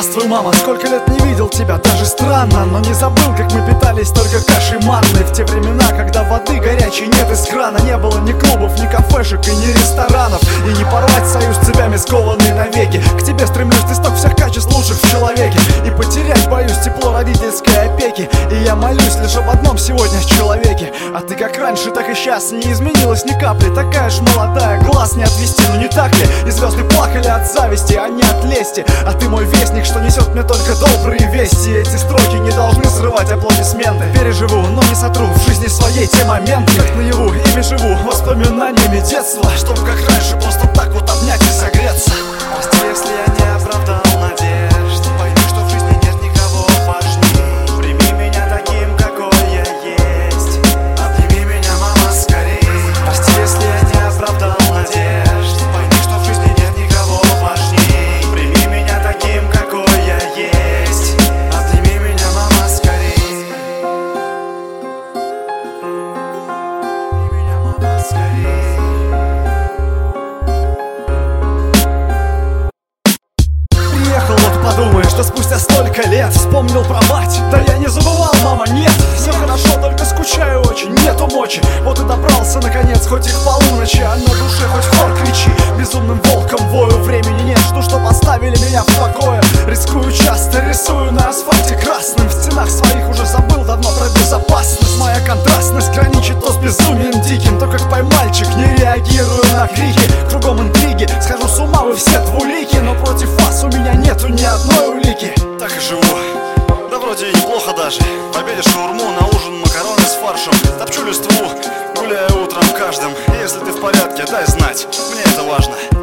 Здравствуй, мама, сколько лет не видел тебя, даже странно. Но не забыл, как мы питались только кашей манной. В те времена, когда воды горячей нет из крана, не было ни клубов, ни кафешек и ни ресторанов. И не порвать союз цепями, скованный навеки. К тебе стремлюсь, ты сток всех качеств лучших в человеке. И потерять боюсь тепло родительской опеки. И я молюсь лишь об одном сегодня в человеке. А ты как раньше, так и сейчас не изменилась ни капли. Такая ж молодая, глаз не отвести, ну не так ли? И звезды плакали от зависти, а не от лести. А ты мой вестник, что несет мне только добрые вести. Эти строки не должны срывать аплодисменты. Переживу, но не сотру в жизни своей те моменты. Как наяву, ими живу, воспоминаниями детства. Чтоб как раньше просто так вот обнять и согреться. Прости, если я не оправдал надежд. Пойми, что в жизни нет никого важней. Прими меня таким, какой я есть. Обними меня, мама, скорей. Прости, если я не оправдал надежд. Пойми, что в жизни нет никого важней. Прими меня таким, какой я есть. Обними меня, мама, скорей. Обними меня, мама, скорей. Приехал, вот подумай, что спустя столько лет вспомнил про мать. Да я не забывал, мама, нет. Все хорошо, только скучаю очень, нету мочи. Вот и добрался наконец, хоть и к полуночи. А на душе хоть хор кричи, безумным волком вою. Времени нет, жду, чтоб оставили меня в покое. Рискую часто, рисую на асфальте красным. В стенах своих уже забыл давно про безопасность. Моя контрастность граничит то с безумием диким, то как поймальчик, не реагирую на крики. Кругом интриги, схожу с ума, вы все двулики. Но против вас у меня нету ни одной улики. Так и живу, да вроде и неплохо даже. В обеде шаурму, на ужин макароны с фаршем. Топчу листву, гуляю утром каждым. Если ты в порядке, дай знать, мне это важно.